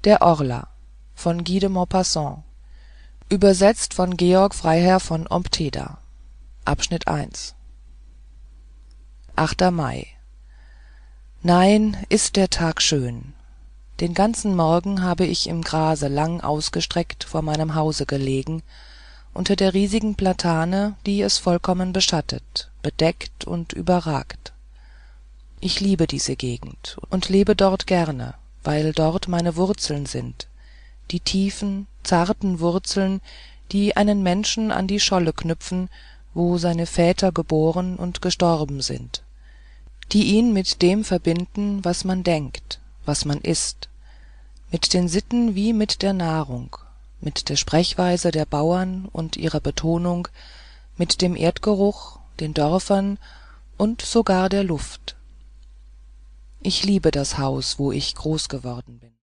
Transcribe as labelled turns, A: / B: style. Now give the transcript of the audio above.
A: Der Orla von Guy de Maupassant. Übersetzt von Georg Freiherr von Ompteda. Abschnitt 1. 8. Mai. Nein, ist der Tag schön. Den ganzen Morgen habe ich im Grase lang ausgestreckt vor meinem Hause gelegen, unter der riesigen Platane, die es vollkommen beschattet, bedeckt und überragt. Ich liebe diese Gegend und lebe dort gerne, weil dort meine Wurzeln sind, die tiefen, zarten Wurzeln, die einen Menschen an die Scholle knüpfen, wo seine Väter geboren und gestorben sind, die ihn mit dem verbinden, was man denkt, was man ist, mit den Sitten wie mit der Nahrung, mit der Sprechweise der Bauern und ihrer Betonung, mit dem Erdgeruch, den Dörfern und sogar der Luft. Ich liebe das Haus, wo ich groß geworden bin.